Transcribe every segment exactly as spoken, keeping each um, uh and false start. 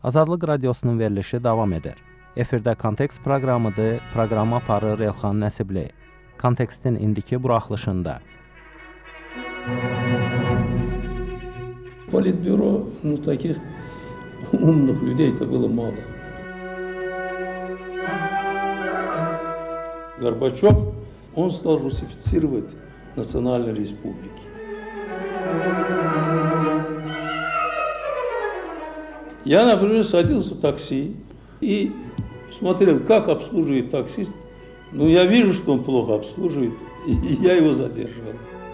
Azadlıq Radiosunun verilişi davam edir. Efirdə Kontekst proqramıdır, proqramı aparır Elxan Nəsibli. Kontekstin indiki buraxılışında. Политбюро, ну, таких умных людей-то было мало. Горбачев, он стал русифицировать национальные республики. Я, например, садился в такси и смотрел, как обслуживает таксист. Ну, я вижу, что он плохо обслуживает, и я его задерживал.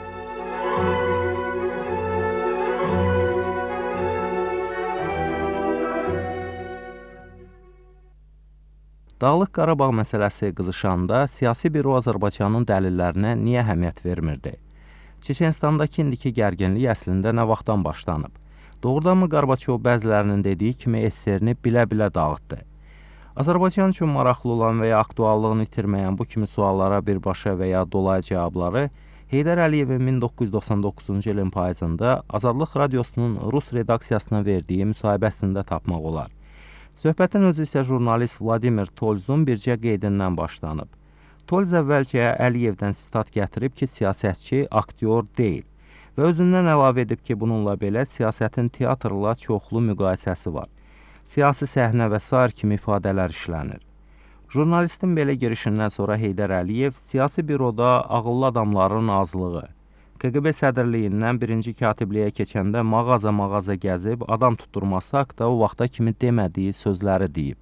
Dağlıq Qarabağ məsələsi qızışanda siyasi büro Azərbaycanın dəlillərinə niyə əhəmiyyət vermirdi? Çeçenistandakı indiki gərginlik əslində nə vaxtdan başlanıb? Doğrudanmı Qarbaçov bəzilərinin dediyi kimi S S R-ni bilə-bilə dağıtdı? Azərbaycan üçün maraqlı olan və ya aktuallığını itirməyən bu kimi suallara birbaşa və ya dolayı cavabları Heydər Əliyevin min doqquz yüz doxsan doqquzuncu ilin payızında Azadlıq Radiosunun Rus redaksiyasına verdiyi müsahibəsində tapmaq olar. Söhbətin özü isə jurnalist Vladimir Tolzun bircə qeydindən başlanıb. Tolz əvvəlcə Əliyevdən sitat gətirib ki, siyasətçi aktyor deyil və özündən əlavə edib ki, bununla belə siyasətin teatrla çoxlu müqayisəsi var. Siyasi səhnə və sair kimi ifadələr işlənir. Jurnalistin belə girişindən sonra Heydər Əliyev siyasi büroda ağıllı adamların azlığı, K G B sədrliyindən birinci katibliyə keçəndə mağaza-mağaza gəzib adam tutturması haqda o vaxta kimi demədiyi sözləri deyib.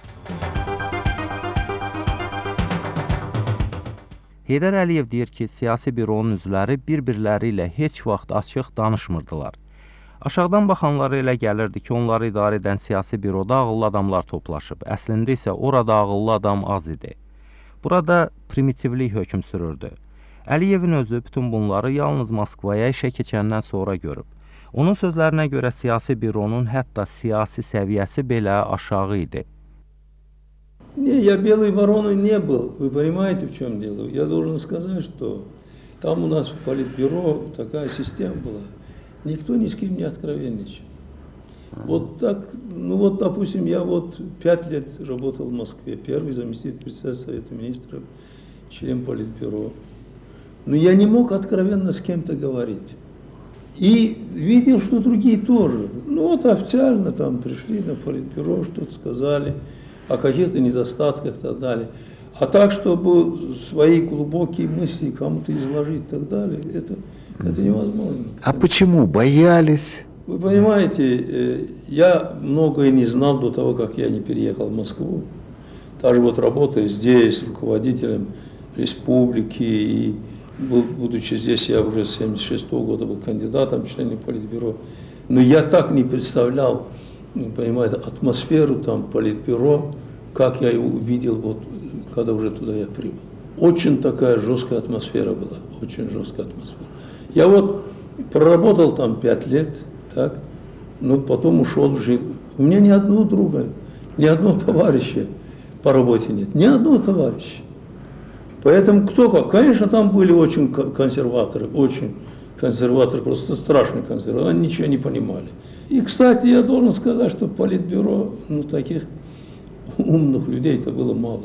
Heydər Əliyev deyir ki, siyasi büronun üzvləri bir-birləri ilə heç vaxt açıq danışmırdılar. Aşağıdan baxanlara elə gəlirdi ki, onları idarə edən siyasi büroda ağıllı adamlar toplaşıb. Əslində isə orada ağıllı adam az idi. Burada primitivlik hökm sürürdü. Əliyevin özü bütün bunları yalnız Moskvaya işə keçəndən sonra görüb. Onun sözlərinə görə siyasi büronun hətta siyasi səviyyəsi belə aşağı idi. Не, я белой вороной не был. Вы понимаете, в чем дело? Я должен сказать, что там у нас в политбюро такая система была. Никто ни с кем не откровенничал. Вот так, ну вот, допустим, я вот пять лет работал в Москве, первый заместитель председателя Совета Министров, член политбюро. Но я не мог откровенно с кем-то говорить. И видел, что другие тоже. Ну вот официально там пришли на политбюро, что-то сказали о каких-то недостатках и так далее. А так, чтобы свои глубокие мысли кому-то изложить и так далее, это, это невозможно. А почему? Боялись? Вы понимаете, я многое не знал до того, как я не переехал в Москву. Даже вот работая здесь, руководителем республики, и будучи здесь, я уже с семьдесят шестого года был кандидатом, членом политбюро. Но я так не представлял, понимаете, атмосферу там политбюро, как я его увидел, вот, когда уже туда я прибыл. Очень такая жесткая атмосфера была, очень жесткая атмосфера. Я вот проработал там пять лет, так, но потом ушел, жил. У меня ни одного друга, ни одного товарища по работе нет, ни одного товарища. Поэтому кто как? Конечно, там были очень консерваторы, очень консерваторы, просто страшные консерваторы, они ничего не понимали. И, кстати, я должен сказать, что в политбюро, ну, таких умных людей-то было мало.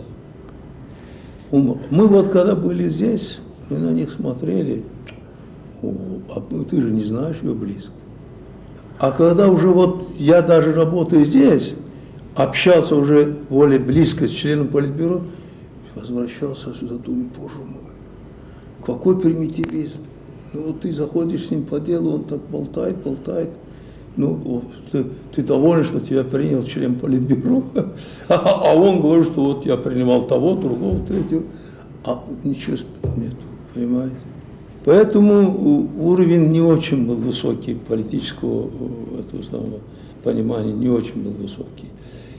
Умных. Мы вот когда были здесь, мы на них смотрели, о, а ты же не знаешь ее близко. А когда уже вот я даже работаю здесь, общался уже более близко с членом политбюро, возвращался сюда, думаю, боже мой, какой примитивизм. Ну вот ты заходишь с ним по делу, он так болтает, болтает. Ну, ты, ты доволен, что тебя принял член политбюро, а он говорит, что вот я принимал того, другого, третьего, а ничего нет, понимаете? Поэтому уровень не очень был высокий, политического этого самого понимания не очень был высокий.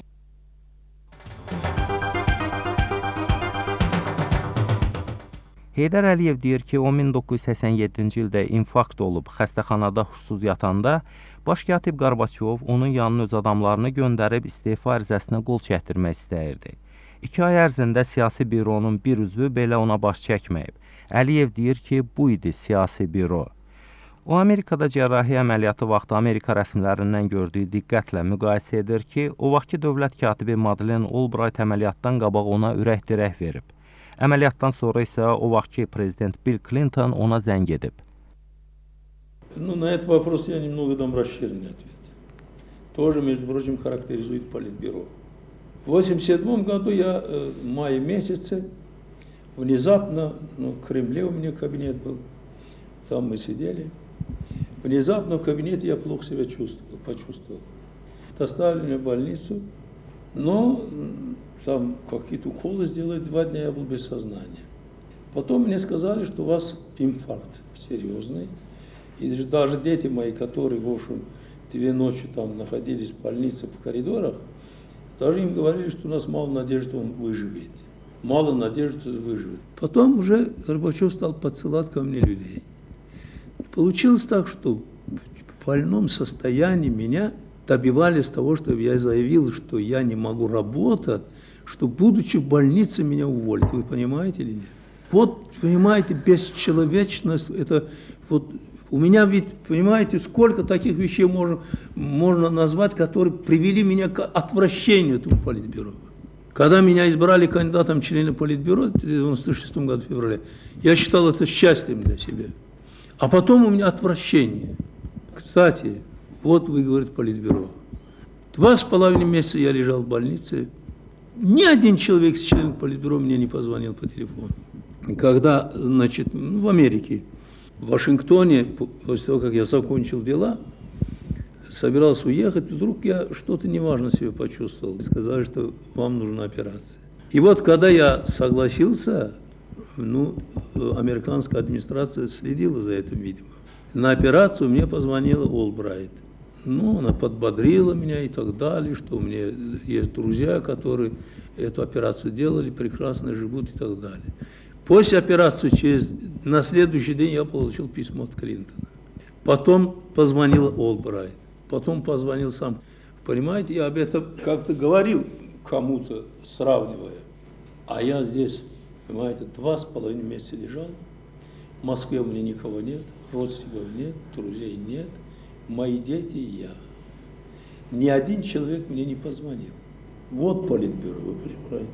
Heydər Əliyev deyir ki, o min doqquz yüz səksən yeddinci ildə infarkt olub xəstəxanada huşsuz yatanda baş katib Qarbaçov onun yanına öz adamlarını göndərib istefa ərizəsinə qol çəkdirmək istəyirdi. İki ay ərzində siyasi büronun bir üzvü belə ona baş çəkməyib. Əliyev deyir ki, bu idi siyasi büro. O, Amerikada cərrahi əməliyyatı vaxtı Amerika rəsmilərindən gördüyü diqqətlə müqayisə edir ki, o vaxtki dövlət katibi Madeleine Albright əməliyyatdan qabaq ona ürək-dirək verib. Əməliyyatdan sonra isə o vaxtki prezident Bill Clinton ona zəng edib. Ну, на этот вопрос я немного дам расширенный ответ. Тоже, между прочим, характеризует Политбюро. В восемьдесят седьмом году я э, в мае месяце внезапно, ну, в Кремле у меня кабинет был, там мы сидели, внезапно в кабинете я плохо себя чувствовал, почувствовал. Доставили меня в больницу, но там какие-то уколы сделали, два дня я был без сознания. Потом мне сказали, что у вас инфаркт серьезный. И даже дети мои, которые, в общем, две ночи там находились в больнице в коридорах, даже им говорили, что у нас мало надежды, что он выживет. Мало надежды, что он выживет. Потом уже Горбачев стал подсылать ко мне людей. Получилось так, что в больном состоянии меня добивались того, что я заявил, что я не могу работать, что, будучи в больнице, меня уволят. Вы понимаете или нет? Вот, понимаете, бесчеловечность, это вот... У меня ведь, понимаете, сколько таких вещей можно, можно назвать, которые привели меня к отвращению этому Политбюро. Когда меня избрали кандидатом члена Политбюро в девяносто шестом году в феврале, я считал это счастьем для себя. А потом у меня отвращение. Кстати, вот вы говорите Политбюро. Два с половиной месяца я лежал в больнице. Ни один человек из членов Политбюро мне не позвонил по телефону. Когда, значит, в Америке, в Вашингтоне, после того, как я закончил дела, собирался уехать, вдруг я что-то неважно себе почувствовал. Сказали, что вам нужна операция. И вот, когда я согласился, ну, американская администрация следила за этим, видимо. На операцию мне позвонила Олбрайт. Ну, она подбодрила меня и так далее, что у меня есть друзья, которые эту операцию делали, прекрасно живут и так далее. После операции, через, на следующий день я получил письмо от Клинтона. Потом позвонила Олбрайт. Потом позвонил сам. Понимаете, я об этом как-то говорил кому-то, сравнивая. А я здесь, понимаете, два с половиной месяца лежал. В Москве у меня никого нет, родственников нет, друзей нет. Мои дети и я. Ни один человек мне не позвонил. Вот Политбюро, вы понимаете.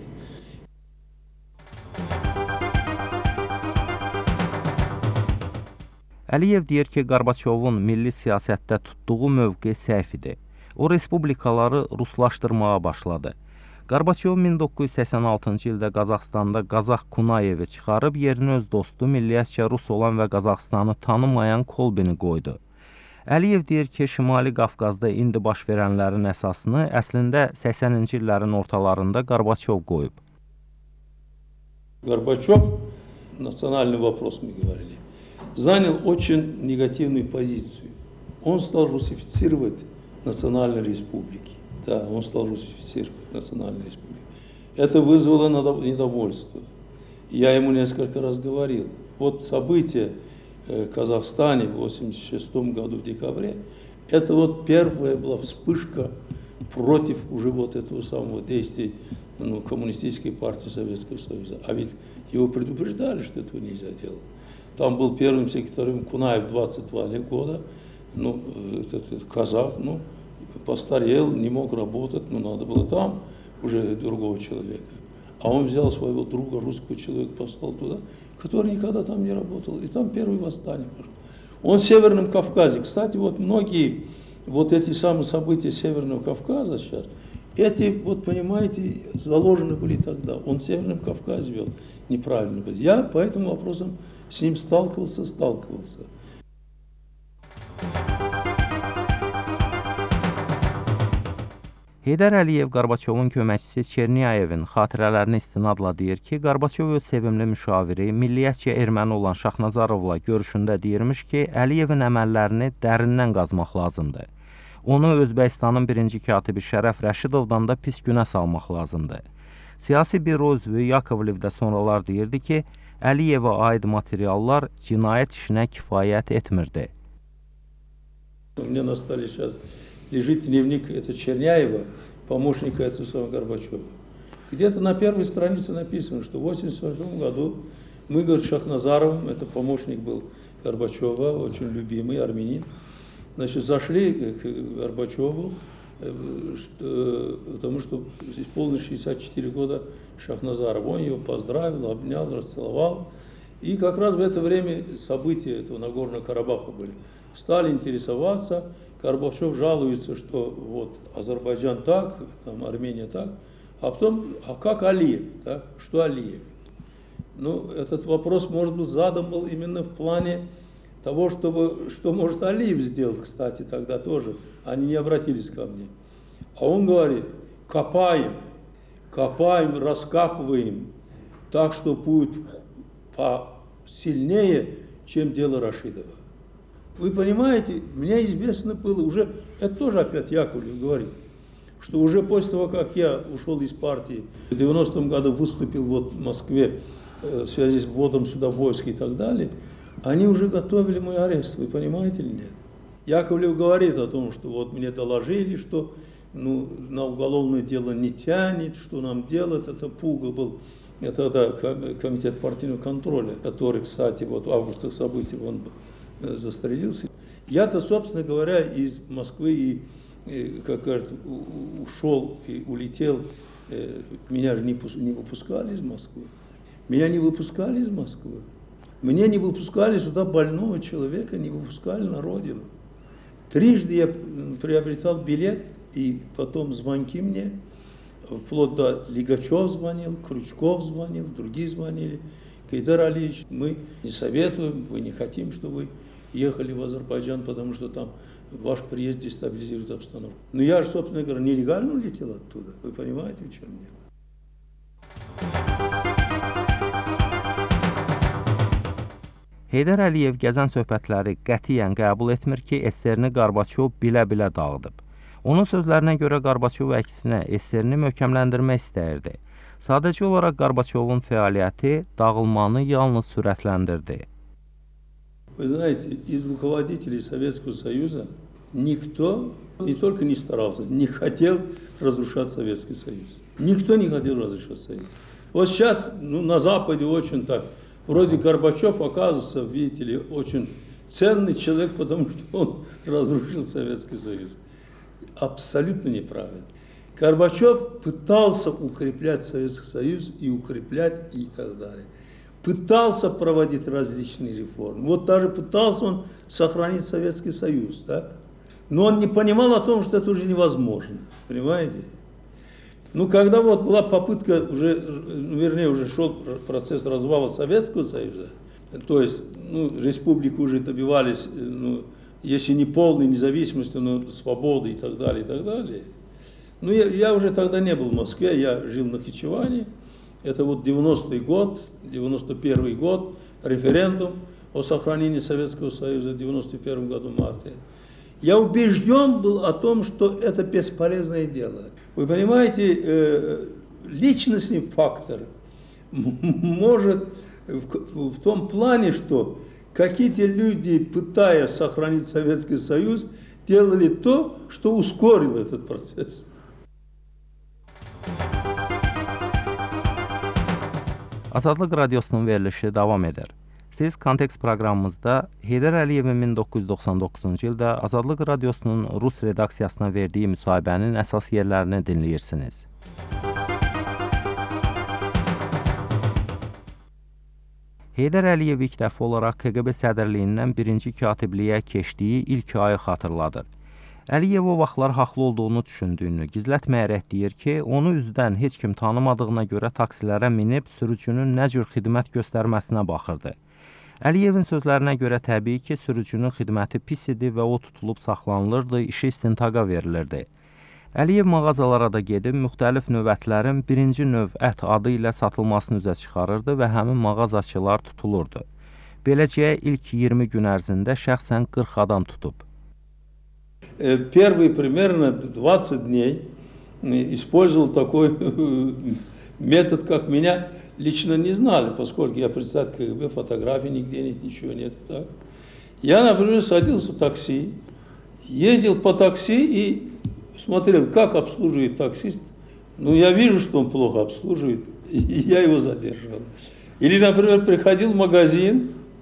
Əliyev deyir ki, Qarbaçovun milli siyasətdə tutduğu mövqe səhv idi. O, respublikaları ruslaşdırmağa başladı. Qarbaçov min doqquz yüz səksən altıncı ildə Qazaxstanda Qazax Kunayevi çıxarıb, yerini öz dostu, milliyyətcə rus olan və Qazaxstanı tanımayan Kolbini qoydu. Əliyev deyir ki, Şimali Qafqazda indi baş verənlərin əsasını əslində səksəninci illərin ortalarında Qarbaçov qoyub. Горбачев, национальный вопрос мы говорили, занял очень негативную позицию. Он стал русифицировать национальные республики. Да, он стал русифицировать национальные республики. Это вызвало недовольство. Я ему несколько раз говорил. Вот события в Казахстане в восемьдесят шестом году в декабре, это вот первая была вспышка против уже вот этого самого действия, ну, коммунистической партии Советского Союза. А ведь его предупреждали, что этого нельзя делать. Там был первым секретарем Кунаев двадцать два года, ну, этот, этот казах, ну, постарел, не мог работать, но надо было там уже другого человека. А он взял своего друга, русского человека, послал туда, который никогда там не работал, и там первое восстание пошло. Он в Северном Кавказе, кстати, вот многие вот эти самые события Северного Кавказа сейчас, эти, вот понимаете, заложены были тогда. Он в Северном Кавказе вел неправильно. Я по этим вопросам с ним сталкивался, сталкивался. Heydər Əliyev Qarbaçovun köməkçisi Çerniyayevin xatirələrini istinadla deyir ki, Qarbaçov öz sevimli müşaviri, milliyyətcə erməni olan Şaxnazarovla görüşündə deyirmiş ki, Əliyevin əməllərini dərindən qazmaq lazımdır. Onu Özbəkistanın birinci katibi Şərəf Rəşidovdan da pis günə salmaq lazımdır. Siyasi büro üzvü Yakovlev də sonralar deyirdi ki, Əliyevə aid materiallar cinayət işinə kifayət etmirdi. Мне на столе сейчас лежит дневник это Черняева, помощника этого самого Горбачева. Где-то на первой странице написано, что в восемьдесят восьмом году мы, говорит, Шахназаровым, это помощник был Горбачева, очень любимый армянин. Значит, зашли к Горбачеву, потому что исполнилось шестьдесят четыре года Шахназарова. Он его поздравил, обнял, расцеловал. И как раз в это время события этого Нагорного Карабаха были. Стали интересоваться. Горбачев жалуется, что вот Азербайджан так, там Армения так. А потом, а как Алиев? Так? Что Алиев? Ну, этот вопрос, может быть, задан был именно в плане того, чтобы, что может Алиев сделать, кстати, тогда тоже. Они не обратились ко мне. А он говорит, копаем, копаем, раскапываем, так, что будет посильнее, чем дело Рашидова. Вы понимаете, мне известно было уже, это тоже опять Яковлев говорит, что уже после того, как я ушел из партии, в девяностом году выступил вот в Москве в связи с вводом сюда войск и так далее, они уже готовили мой арест, вы понимаете или нет? Яковлев говорит о том, что вот мне доложили, что ну, на уголовное дело не тянет, что нам делать, это Пуга был, это да, комитет партийного контроля, который, кстати, вот в августовых событиях он застрелился. Я-то, собственно говоря, из Москвы и, и как говорят, ушел и улетел, меня же не, не выпускали из Москвы. Меня не выпускали из Москвы. Мне не выпускали сюда больного человека, не выпускали на родину. Трижды я приобретал билет, и потом звонки мне, вплоть до Лигачев звонил, Крючков звонил, другие звонили. Кайдар Алиевич, мы не советуем, мы не хотим, чтобы вы ехали в Азербайджан, потому что там ваш приезд дестабилизирует обстановку. Но я же, собственно говоря, нелегально улетел оттуда. Вы понимаете, в чем дело? Heydər Əliyev gəzən söhbətləri qətiyyən qəbul etmir ki, S S R-ni Qarbaçov bilə-bilə dağıdıb. Onun sözlərinə görə Qarbaçov əksinə S S R-ni möhkəmləndirmək istəyirdi. Sadəcə olaraq Qarbaçovun fəaliyyəti dağılmanı yalnız sürətləndirdi. Вы знаете, из руководителей Советского Союза никто не только не старался, не хотел разрушать Советский Союз. Никто не хотел разрушать Союз. Вот сейчас ну, на Западе очень так. Вроде Горбачев оказывается, видите ли, очень ценный человек, потому что он разрушил Советский Союз. Абсолютно неправильно. Горбачев пытался укреплять Советский Союз и укреплять и так далее. Пытался проводить различные реформы. Вот даже пытался он сохранить Советский Союз. Да? Но он не понимал о том, что это уже невозможно. Понимаете? Ну, когда вот была попытка, уже, вернее, уже шел процесс развала Советского Союза, то есть, ну, республики уже добивались, ну, если не полной независимости, но свободы и так далее, и так далее. Ну, я, я уже тогда не был в Москве, я жил на Нахичеване. Это вот девяностый год, девяносто первый год, референдум о сохранении Советского Союза в девяносто первом году марта. Я убежден был о том, что это бесполезное дело. Вы понимаете, личностный фактор может в том плане, что какие-то люди, пытаясь сохранить Советский Союз, делали то, что ускорило этот процесс. Azadlıq Radiosunun verilişi davam edir. Siz Kontekst proqramımızda Heydər Əliyevin min doqquz yüz doxsan doqquzuncu ildə Azadlıq Radiosunun Rus redaksiyasına verdiyi müsahibənin əsas yerlərini dinləyirsiniz. Heydər Əliyev ilk dəfə olaraq K G B sədrliyindən birinci katibliyə keçdiyi ilk ayı xatırladır. Əliyev o vaxtlar haqlı olduğunu düşündüyünü gizlətməyərək deyir ki, onu üzdən heç kim tanımadığına görə taksilərə minib sürücünün nə cür xidmət göstərməsinə baxırdı. Əliyevin sözlərinə görə təbii ki, sürücünün xidməti pis idi və o tutulub saxlanılırdı, işi istintaqa verilirdi. Əliyev mağazalara da gedib müxtəlif növ ətlərin birinci növ ət adı ilə satılmasını üzə çıxarırdı və həmin mağazaçılar tutulurdu. Beləcə ilk iyirmi gün ərzində şəxsən qırx adam tutub. Первые примерно двадцать дней использовал такой метод, как меня лично не знали, поскольку я представитель К Г Б, фотографий нигде нет, ничего нет. Так. Я, например, садился в такси, ездил по такси и смотрел, как обслуживает таксист. Ну, я вижу, что он плохо обслуживает, и я его задерживал. Или, например, приходил в магазин,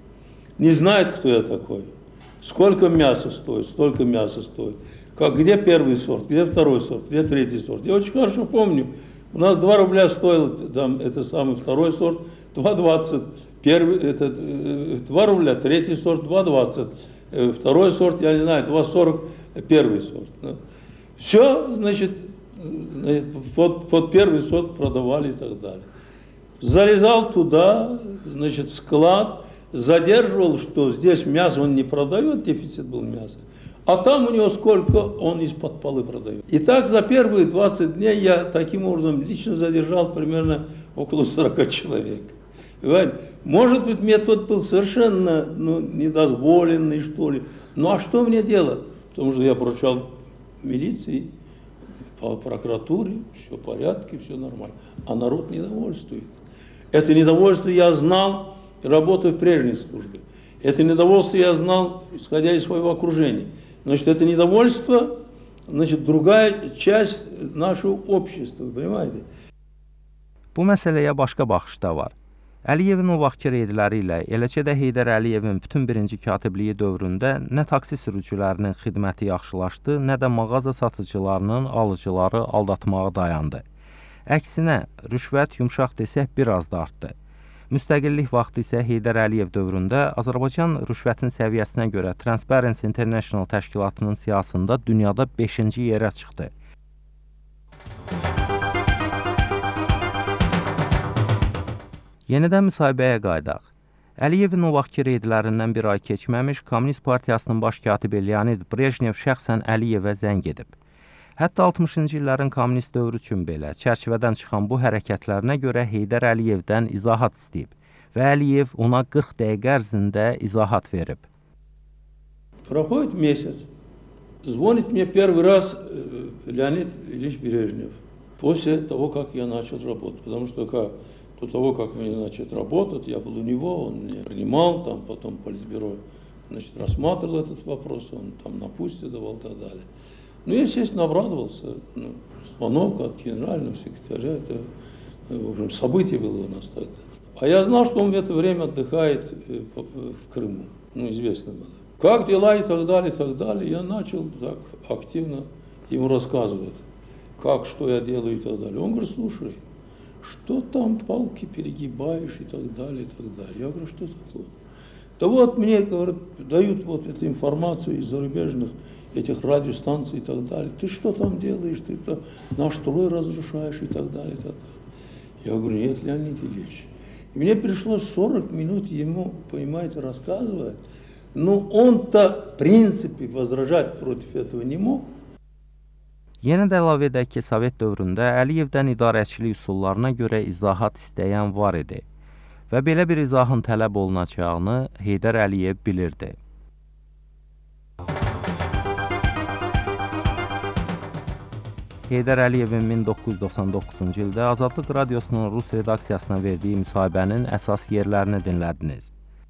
не знает, кто я такой. Сколько мяса стоит, столько мяса стоит. Как, где первый сорт, где второй сорт, где третий сорт. Я очень хорошо помню, у нас два рубля стоил там, это самый второй сорт, два двадцать. Первый, это, два рубля, третий сорт, два двадцать. Второй сорт, я не знаю, два сорок, первый сорт. Все, значит, под, под первый сорт продавали и так далее. Залезал туда, значит, в склад, задерживал, что здесь мясо он не продает, дефицит был мяса. А там у него сколько он из-под полы продает. И так за первые двадцать дней я таким образом лично задержал примерно около сорока человек. Понимаете? Может быть, метод был совершенно ну, недозволенный, что ли. Ну а что мне делать? Потому что я поручал милиции, по прокуратуре, все в порядке, все нормально. А народ недовольствует. Это недовольство я знал, работая в прежней службе. Это недовольство я знал, исходя из своего окружения. Значит, это недовольство, значит, другая часть нашего общества, понимаете? Bu məsələyə başqa baxış da var. Əliyevin o vaxtki reydləri ilə, eləcə də Heydər Əliyevin bütün birinci katibliyi dövründə nə taksi sürücülərinin xidməti yaxşılaşdı, nə də mağaza satıcılarının alıcıları aldatmağa dayandı. Əksinə, rüşvət yumşaq desək biraz da artdı. Müstəqillik vaxtı isə Heydər Əliyev dövründə Azərbaycan rüşvətin səviyyəsinə görə Transparency International təşkilatının siyasında dünyada beşinci yerə çıxdı. Yenidən müsahibəyə qaydaq. Əliyevin o vaxtki reydlərindən bir ay keçməmiş Kommunist Partiyasının baş katibi Leonid Brejnev şəxsən Əliyevə zəng edib. Hətta altmışıncı illərin kommunist dövrü üçün belə çərçivədən çıxan bu hərəkətlərinə görə Heydər Əliyevdən izahat istəyib və Əliyev ona qırx dəqiqə ərzində izahat verib. Проходит месяц, звонит мне первый раз Леонид Ильич Брежнев после того, как я начал работать, потому что как до того, как мне начать работать, я был у него, он меня принимал, там потом политбюро, значит, рассматривал этот вопрос, он там напутствие давал и так далее. Ну, я, естественно, обрадовался. Ну, звонок от генерального секретаря, это, в общем, событие было у нас тогда. А я знал, что он в это время отдыхает в Крыму, ну, известно было. Как дела и так далее, и так далее, я начал так активно ему рассказывать, как, что я делаю и так далее. Он говорит, слушай, что там палки перегибаешь и так далее, и так далее. Я говорю, что такое? Да вот мне, говорят, дают вот эту информацию из зарубежных этих радиостанций и так далее. Ты что там делаешь? Ты там наш строй разрушаешь и так далее, и так далее. Я говорю, нет, Леонид Ильич. И мне пришлось сорок минут ему, понимаете, рассказывать. Но он-то, в принципе, возражать против этого не мог. Yenə də əlavə edək ki, Sovet dövründə Əliyevdən idarəçilik üsullarına görə izahat istəyən var idi və belə bir izahın tələb olunacağını Heydər Əliyev bilirdi. Heydər Əliyevin min doqquz yüz doxsan doqquzuncu ildə Azadlıq Radiosunun Rus redaksiyasına verdiyi müsahibənin əsas yerlərini dinlədiniz.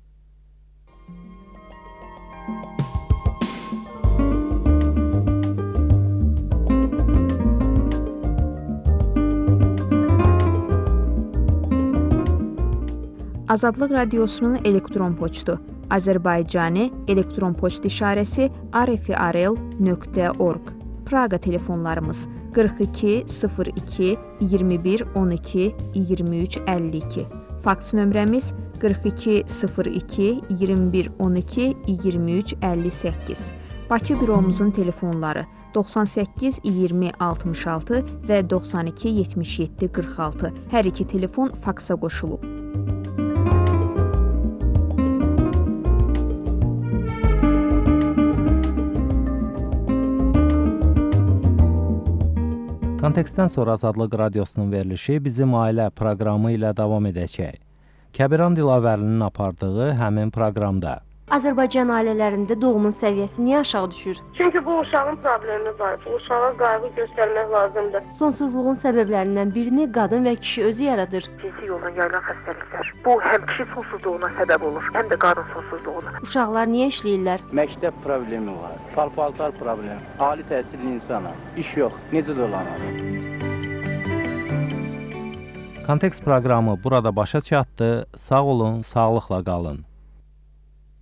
Azadlıq Radiosunun elektron poçtu Azərbaycani elektron poçt işarəsi arfirl nöqtə org. Praqa telefonlarımız qırx iki sıfır iki iyirmi bir on iki iyirmi üç əlli iki. Faks nömrəmiz qırx iki sıfır iki iyirmi bir on iki iyirmi üç əlli səkkiz. Bakı büromuzun telefonları doxsan səkkiz iyirmi altmış altı və doxsan iki yetmiş yeddi qırx altı. Hər iki telefon faksa qoşulub. Kontekstdən sonra Azadlıq Radiosunun verilişi bizim ailə proqramı ilə davam edəcək. Kəbiran Dilavərlinin apardığı həmin proqramda. Azərbaycan ailələrində doğumun səviyyəsi niyə aşağı düşür? Çünki bu uşağın problemi var. Bu uşağa qayğı göstərmək lazımdır. Sonsuzluğun səbəblərindən birini qadın və kişi özü yaradır. Cinsi yolla yayılan xəstəliklər. Bu həm kişi sonsuzluğuna səbəb olur, həm də qadın sonsuzluğuna. Uşaqlar niyə işləyirlər? Məktəb problemi var, palpaltar problemi, ali təhsilli insana, iş yox, necə dolanır? Kontekst proqramı burada başa çatdı. Sağ olun, sağlıqla qalın.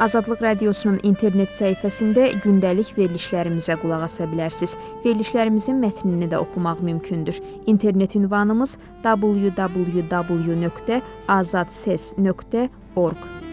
Azadlıq Radiosunun internet səhifəsində gündəlik verilişlərimizə qulaq asa bilərsiniz. Verilişlərimizin mətnini də oxumaq mümkündür. İnternet ünvanımız w w w nöqtə azadses nöqtə org.